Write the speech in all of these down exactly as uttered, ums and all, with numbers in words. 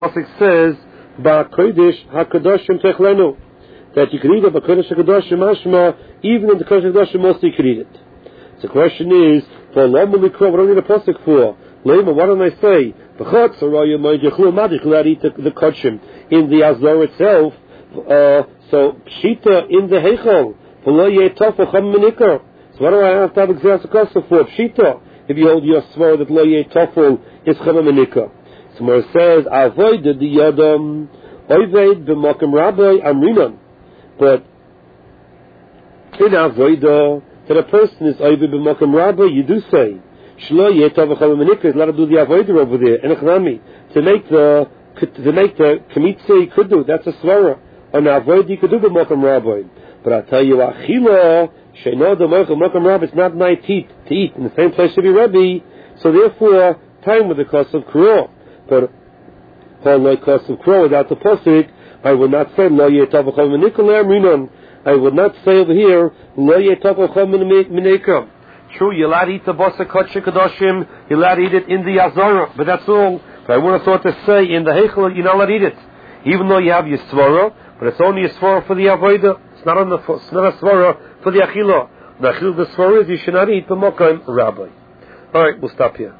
Pasuk says, "Ba'kodesh hakadoshim techlenu," that you can eat it ba'kodesh hakadoshim mashma, even in the kodesh hakadoshim mostly you can eat it. So the question is, for lama likra, what do I need a pasuk for? Lema, what do I say? B'chotz araya ma'ijechlu madich, let eat the, the kodshim in the azor itself. Uh, so pshita in the heichal, v'lo yeh tofel cham menikar. So what do I have to have exercise for? Pshita, if you hold your svar that lo yeh tofel is cham menikar. So where it says, avoid the yadam, oived b'makom rabbi amrinan. But in avoida, that a person is oived b'makom rabbi, you do say, shlo yeh tofel cham menikar, is allowed to do the avoida over there, in echnami, to make the, to make the kemitza you could do, that's a svara. On avoid you could do the makom rabbi. But I tell you, achila, sheino the makom rabbi, it's not nice to eat, to eat in the same place to be rabbi, so therefore, time with the cost of kuro. But Paul like cost of crow without the posik, I would not say lo yetav chol menikol minon. I would not say over here lo yetav chol menikol. True, you're allowed to eat the basa kodesh kadoshim, you're allowed to eat it in the azara, but that's all. But I would have thought to say in the heichel you're not allowed to eat it, even though you have your svara, but it's only a svara for the avodah. It's not on the. It's not a svara for the achila. The achila the svara is you should not eat b'makom rabbi. All right, we'll stop here.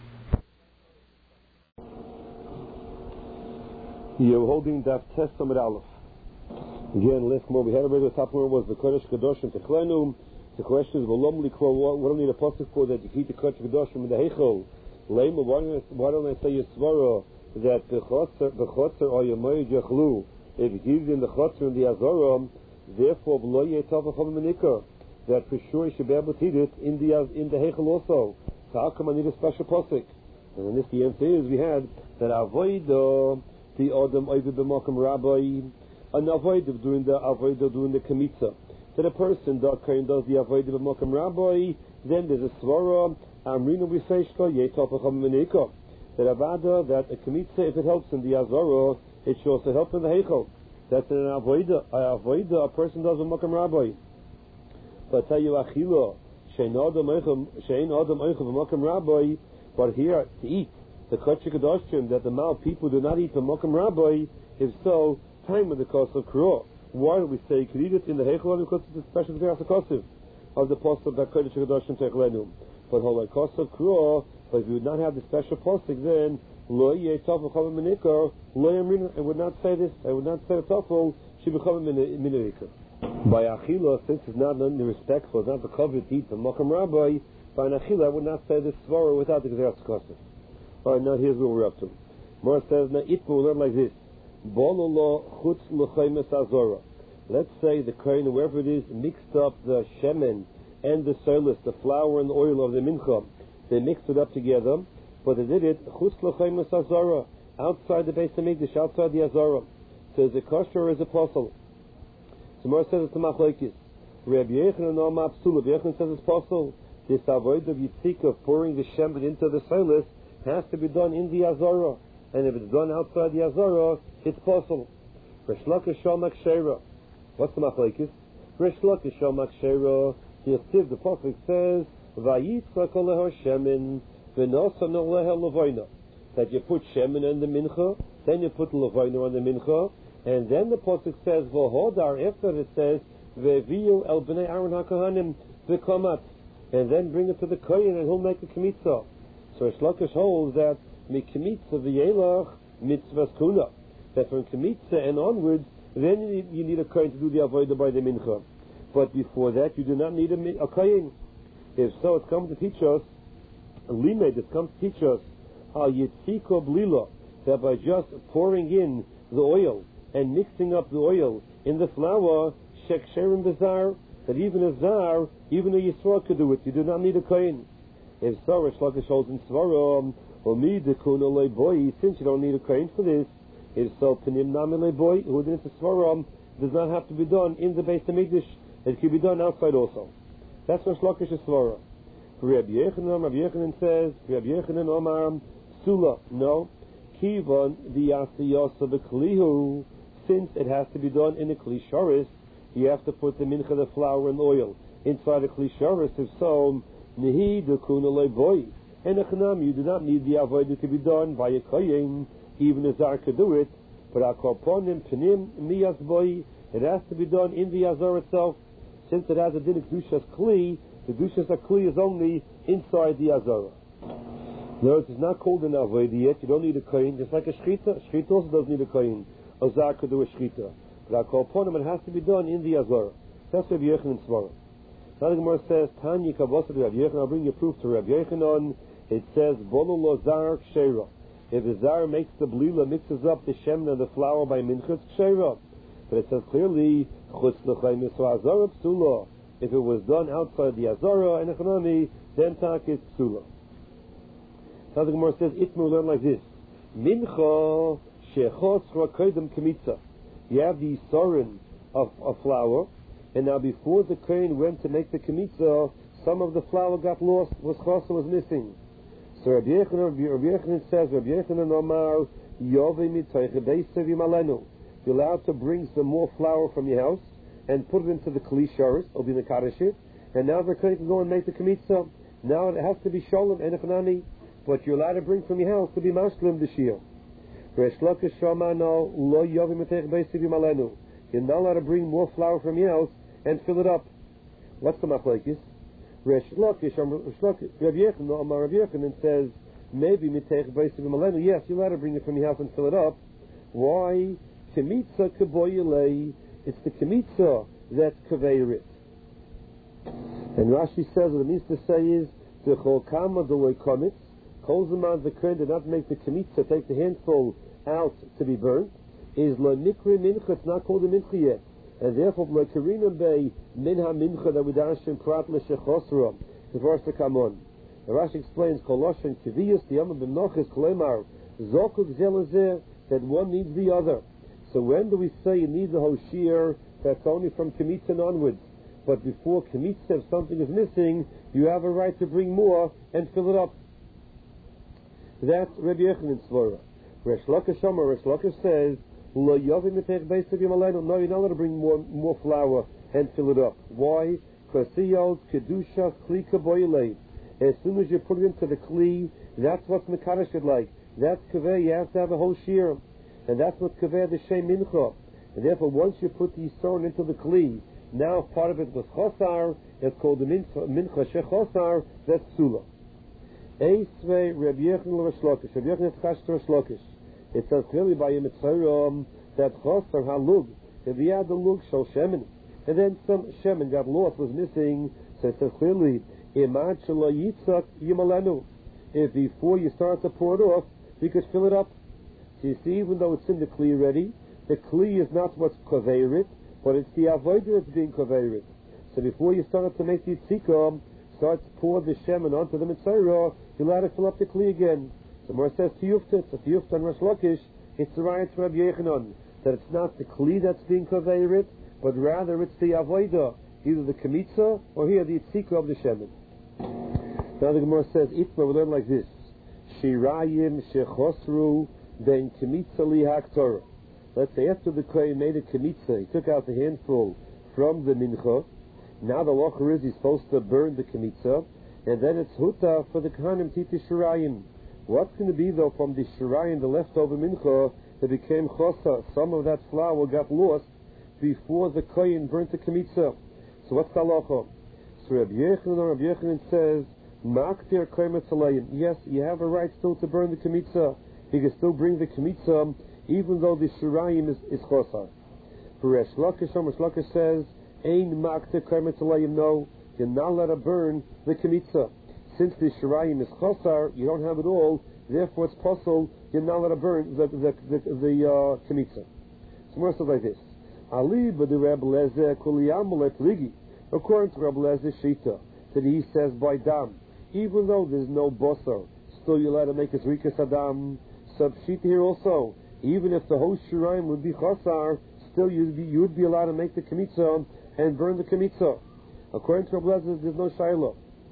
You're holding that test Samad Aleph. Again, last more we had already. The top one was the Kodesh Kadoshim Techlenum. The question is, what do I need a pasuk for that you keep the Kodesh Kadoshim in the Heichel? Lema, why don't I say Yisvara that the Chotzer, the Chotzer or Yemoy Jechlu, if you keep it in the Chotzer and the Azoram, therefore, Lo Yetav Chom Menikar, that for sure you should be able to eat it in the in the Heichel also. So how come I need a special pasuk? And this the answer is we had that Avodah. The Adam Oivid b'makom rabbi, an avoid of doing the avoid of doing the kemitza. That a person that kind does the avoid b'makom rabbi, then there's a svara. Amrina we say shlo yetov cham menikah. That avada that a kemitza, if it helps in the azara, it should also help in the heichel. That's an avoid. I avoid a person does b'makom rabbi. But I tell you achila shein adam oichem shein adam oichem b'makom rabbi. But here to eat. The Kodesh Kadoshim that the Mal people do not eat the Makom Rabbi, if so, time with the cost of Kuro. Why do we say you could eat it in the Heichel because it's a special thing of the cost of the post of the Kodesh Kadoshim Techlenum. But hold the cost of Kuro, but if you would not have the special posting, then Lo Yeh Tofel Chol Menikar, Lo Yamrina, I would not say this, I would not say a Tofel, she become a Menikar. By Achila, since it's not in the respectful, it's not the covet to eat the Makom Rabbi, by an Achila I would not say this Svara without the Gzeras cost. Alright, now here's what we're up to. Mor says, now it will learn like this. Let's say the kohen, whoever it is, mixed up the shemen and the solis, the flour and the oil of the mincha. They mixed it up together, but they did it outside the Beis Hamikdash, outside the Azara. So is it kosher or is it apostle? So Mor says it's a machlokes. Rabbi Yochanan and Amar Psula. Rabbi Yochanan says it's apostle. This avoid of yitzika of pouring the shemen into the solis has to be done in the Azara, and if it's done outside the Azara, it's possible. Resh Lakish Shomak Sheira. What's the machlokes? Resh Lakish Shomak Sheira. The Yistiv, the Prophet says, Vayitzak Oleho Shemin, V'nosa Noleho Levoina. That you put Shemin on the Mincha, then you put Levoina on the Mincha, and then the Prophet says, V'hodar, after it says, V'viyu El B'nei Aaron HaKohanim V'komat, and then bring it to the Kohen and he'll make a Kemitza. So Resh Lakish holds that Mikmitza v'yelach mitzvahs kula. That from Kemitza and onwards, then you need, you need a kohen to do the avodah by the mincha. But before that, you do not need a, a kohen. If so, it's come to teach us, limed, it's come to teach us, how yitziko blila, that by just pouring in the oil and mixing up the oil in the flour, shek sherim bezar, that even a zar, even a yisrael could do it. You do not need a kohen. If so, Resh Lakish holds in Svaram, or me the kuna boy, since you don't need a kohen for this, if so, Penim Namile boy, who did it Svaram, does not have to be done in the Beis Hamikdash, it can be done outside also. That's Resh Lakish's Svaram. Rabbi Yochanan, Rabbi Yochanan says, Rabbi Yochanan Omar, Sula, no, Kivan the Asiyasa B'Klihu, since it has to be done in a Kli Sharis, you have to put the mincha, the flour and oil, inside a Kli Sharis, if so, Nehi the kuna boy. And a chanam, you do not need the avodah to be done by a kohen. even a Zar could do it, but Akorponim, Penim, Miyas Boy, it has to be done in the Azor itself. Since it has a din of Kedushas Kli, the Kedushas Kli is only inside the Azor. No, it is not called an Avodah yet. You don't need a kohen. Just like a shchita, shchita also doesn't need a kohen. A Zar could do a shchita. But Akorponim, it has to be done in the Azor. That's Rabbi Yochanan Svara. Now the Gemara says, Tanya Kavasa to Rabbi Yochanan. I'll bring you proof to Rabbi Yochanan. It says, Bolu lo Zar Kshera. If the Zar makes the blila, mixes up the shemen and the flour by minchas Kshera. But it says clearly, Chutz l'chaim yisra Azara Psula. If it was done outside the Azara and economy, then tak is Psula. Now the Gemara says, Itmu learn like this. Mincha shechotz rakoidem kemitza. You have the sorin of, of flour, and now before the kohen went to make the kemitza, some of the flour got lost, was chosser, was missing. So Rabbi Yochanan, Rabbi Yochanan says, Rabbi Yochanan Omar, Yovei mitayche beisev yimalenu. You're allowed to bring some more flour from your house and put it into the kli sharis, or the kadashit, and now the kohen can go and make the kemitza. Now it has to be sholem and echanami. What you're allowed to bring from your house to be mashlim this year. You're not allowed to bring more flour from your house and fill it up. What's the machlokes? Resh Lakish, Rabbi Yochanan says, maybe mitech beisav malenu. Yes, you're allowed to bring it from your house and fill it up. Why? Kemitza kaboyelei. It's the kemitza that's kaveirit. And Rashi says what it means to say is, T'chol kama deloi komitz. Kol zaman the kohen did not make the kemitza, take the handful out to be burnt, is lo nikri mincha, it's not called a mincha yet. And therefore, lo karinam bei minha mincha that we dash in prat l'shechosra, the verse to come on. The Rashi explains, Koloshan kiviyas, the yama b'nochis, kolemar, zokuk zelazeh, that one needs the other. So when do we say you need the whole shear? That's only from kemitza and onwards. But before kemitza, if something is missing, you have a right to bring more and fill it up. That's Rabbi Yochanan's svara. Resh Lakish Omer, Resh Lakish says, Lo yovi mitech beisav yimalenu. No, you're not allowed to bring more more flour and fill it up. Why? Because siyos kedusha kli kaboyelei. As soon as you put it into the kli, that's what mekadosh it like. That's kaveh. You have to have a whole shear, and that's what kaveh the shem mincha. And therefore, once you put the yisron into the kli, now part of it was chosar. It's called the mincha shechosar. That's psula. Eisvei Rabbi Yochanan Resh Lakish. Rabbi Yochanan Tchash to Resh Lakish. It says clearly by a mitzvah that chosar halug. If he had the lug shel shemen, and then some shemen got lost, was missing. So it says clearly, imad shelo yitzak yimalenu. If before you start to pour it off, you could fill it up. So you see, even though it's in the kli already, the kli is not what's kaveirit, but it's the avodah that's being kaveirit. So before you start to make the tzikah, starts to pour the shemen onto the mitzvah, you're allowed to fill up the kli again. So Mar says tiyufta, it's a tiyufta and Resh Lakish, it's the right to Rabbi Yochanan, that it's not the kli that's being kaveirit, but rather it's the avodah, either the kemitza or here the tzikah of the shemen. Now the Gemara says, Itma, we learn like this: Shirayim shechosru ben kemitza li haktorah. Let's say after the kohen made a kemitza, he took out the handful from the mincha. Now the locher is he's supposed to burn the kemitza, and then it's huta for the kohanim titi shirayim. What's going to be though from the shirayim, the leftover mincha that became chosa? Some of that flour got lost before the kohen burnt the kemitza. So what's the halacha? So Rabbi Yochanan, Rabbi Yochanan says, Maktir koimetz alayim. Yes, you have a right still to burn the kemitza. You can still bring the kemitza even though the shirayim is, is chosar. For Resh Lakish, Resh Lakish says, Ein maktir koimetz alayim. No, you're not allowed to burn the kemitza. Since the shirayim is chosar, you don't have it all, therefore it's possible you're not allowed to burn the, the, the, the uh, kemitza. So more stuff like this. Ali b'de Reb Lezer kuliyam lepligi. According to Reb Lezer Shita, that he says by dam, even though there's no bosser, still you're allowed to make a zrikas adam. Sub Shita here also, even if the whole shirayim would be chasar, still you'd be, you'd be allowed to make the kemitza and burn the kemitza. According to Reb Lezer, there's no shayla.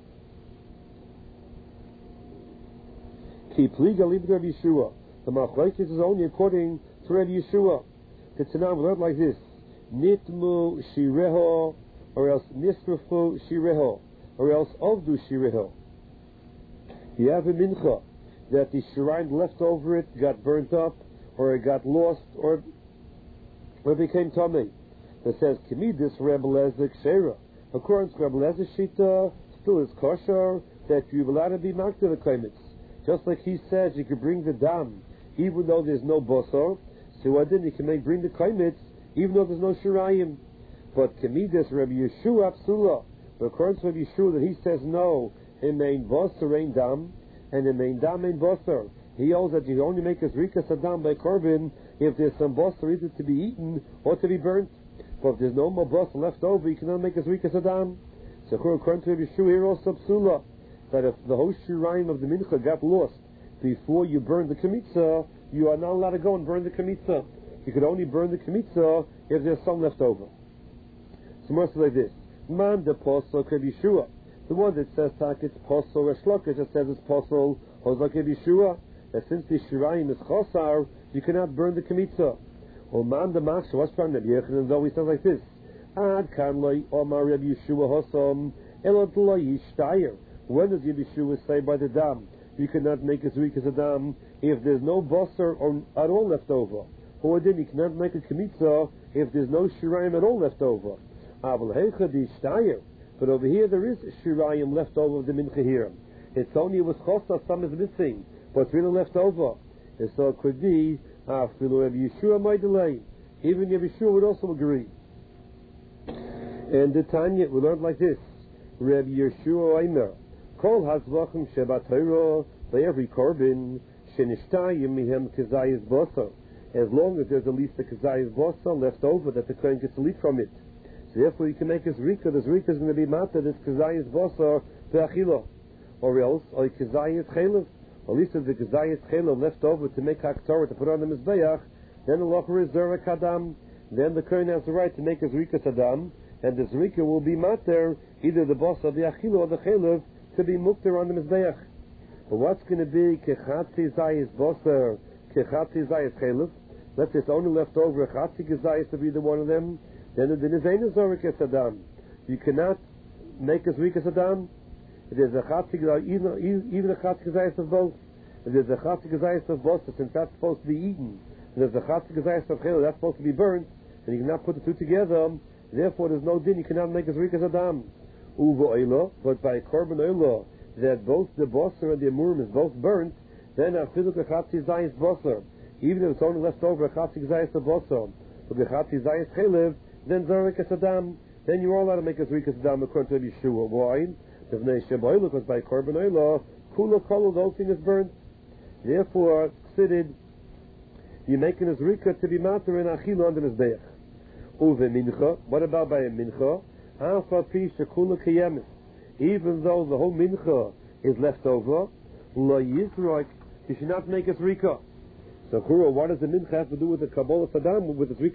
Ki pliga libd Reb Yeshua. The machlokes is only according to Reb Yeshua. The Tanakh we learn like this: Nitmu shireho, or else nisrafu shireho, or else avdu shireho. You have a mincha. that the shirayim left over it got burnt up, or it got lost, or, or it became tummy. That says, Kimidis Rebbe Lezer Kshera. According to Rebbe Lezer Shita, still is kosher that you're allowed to be marked to the kaimitz. Just like he says, you can bring the dam, even though there's no bosor. So then you can make bring the kaimitz, even though there's no shirayim. But Kimidis Rebbe Yeshua Psula. But according to Rebbe Yeshua, that he says no, it main bosor ain't dam, and it main dam ain't bosor. He holds that you only make a zrika sadam by korban if there's some bosor either to be eaten or to be burnt. But if there's no more bosor left over, you cannot make a zrika sadam. So according to Rebbe Yeshua here also psula, that if the whole shirayim of the mincha got lost before you burn the kmitza, you are not allowed to go and burn the kmitza. You could only burn the kmitza if there's some left over. So more like this. Man the posel Rebbe Yeshua. The one that says tak it's posel or shlokish that says it's posel or like Rebbe Yeshua, that since the shirayim is chosar, you cannot burn the kmitza. Or man the machshav, what's from Rebbe Yochanan though he says like this. Ad kan loy omar Rebbe Yeshua hosom elot loy yishtayer. When does Rebbe Yeshua say by the dam, you cannot make a zrikas a dam if there's no bosser or at all left over? Or then you cannot make a kmitza if there's no shirayim at all left over. Aval heicha yishtayer. But over here there is shirayim left over of the mincha here. It's only with chosa some is missing, but it's really left over. And so it could be afilu Rebbe Yeshua might delay. Even Rebbe Yeshua would also agree. And the Tanya we learned like this: Rebbe Yeshua Aimer, Kol hazvachim shebat Torah by every korban shenishtayim mihem kezayis bosar. As long as there's at least a kezayis bosar left over that the kohen gets to eat from it. So therefore you can make a zrika. The zrika is going to be matter this kezayis bosar be'achila, or else or kezayis chelev. At least if the kezayis chelev left over to make haktorah to put on the mizbeach, then the locher is zerek adam. Then the kohen has the right to make a zrika sadam, and the zrika will be matter either the bosar the achila or the chelev to be mukter on the mizbeach. But what's going to be kechatzi zayis bosar, kechatzi zayis chelev? Let's say it's only left over a chatzi gezayis to be the one of them. Then the nizayin is zorek sadam. You cannot make a zrika sadam. If there's a chatzi even even a chatzi gezayis of both. If there's a chatzi gezayis of both, since that's supposed to be eaten, and there's a chatzi gezayis of chelev that's supposed to be burnt, and you cannot put the two together. Therefore, there's no din. You cannot make a zrika sadam. Uvo oila, but by korban oila, that both the bosser and the amurim is both burnt, then afilu kechatzi zayis bosser. Even if it's only left over a chatzi zayis of bosser, but kechatzi zayis chelev, then zarek sadam. Then you're all allowed to make a zrika sadam according to Rebbe Yeshua. Why? Because by korban oila, kula kolu, the whole thing is burnt. Therefore, considered you're making a zrika to be matter in achila on the mizbeach. Uve mincha. What about by a mincha? Even though the whole mincha is left over, lo yizrak, you should not make a zrika. So, Kura, what does the mincha have to do with the Kabbalah Sadam, with the zrika?